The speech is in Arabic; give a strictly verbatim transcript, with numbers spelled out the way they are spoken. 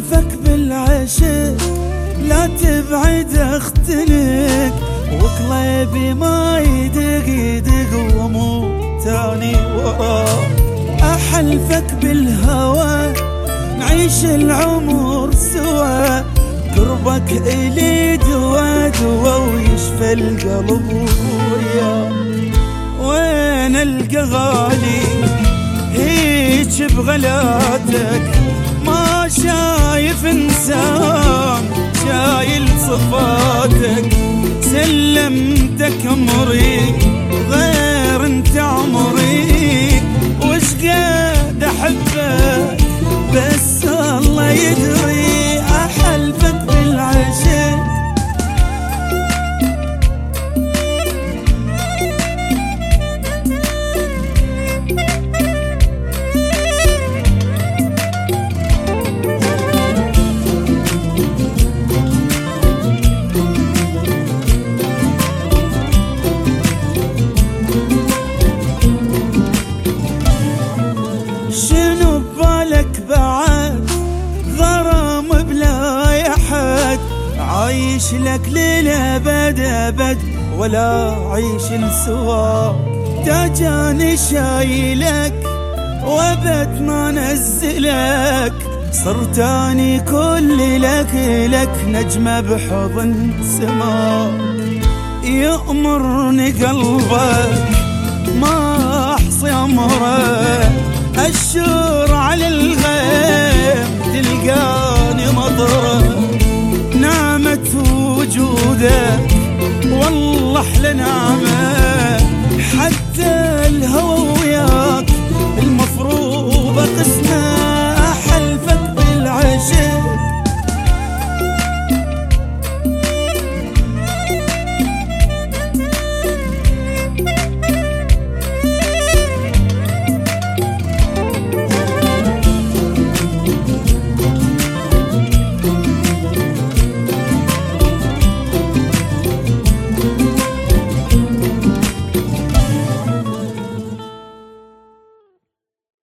أحلفك بالعشق لا تبعد اختنك، وقلبي ما يدق يدق واموت تاني وراه. أحلفك بالهوى نعيش العمر سوا، قربك إلي دوا دوا ويشفى القلب وياه. وين القى غالي هيج بغلاتك، ما شايف انسان شايل صفاتك، سلمتك عمري غير انت عمري، وش قد احبك بس الله يدري. احلفك بالعشق شنو ببالك بعد غرام بلا يحد، عايش لك للأبد أبد ولا عيش لسواك. تاجاني شايلك وابد ما نزلك، صرتاني كل لك لك نجمة بحضن سماك. يأمرني قلبك ما أحصي أمره، الشور على الغيم تلقاني مطره، نعمة وجودك والله احلى نعمة، حتى الهوى